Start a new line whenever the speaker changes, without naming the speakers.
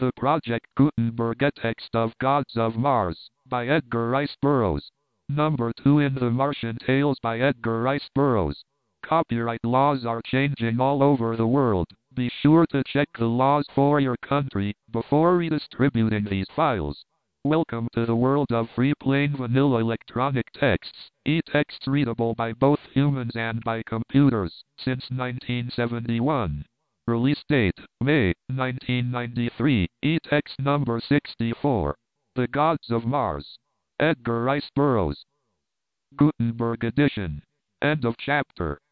The Project Gutenberg Text of Gods of Mars, by Edgar Rice Burroughs. Number 2 in the Martian Tales by Edgar Rice Burroughs. Copyright laws are changing all over the world. Be sure to check the laws for your country before redistributing these files. Welcome to the world of free plain vanilla electronic texts, e-texts readable by both humans and by computers, since 1971. Release date, May 1993, e-text number 64. The Gods of Mars. Edgar Rice Burroughs. Gutenberg edition. End of chapter.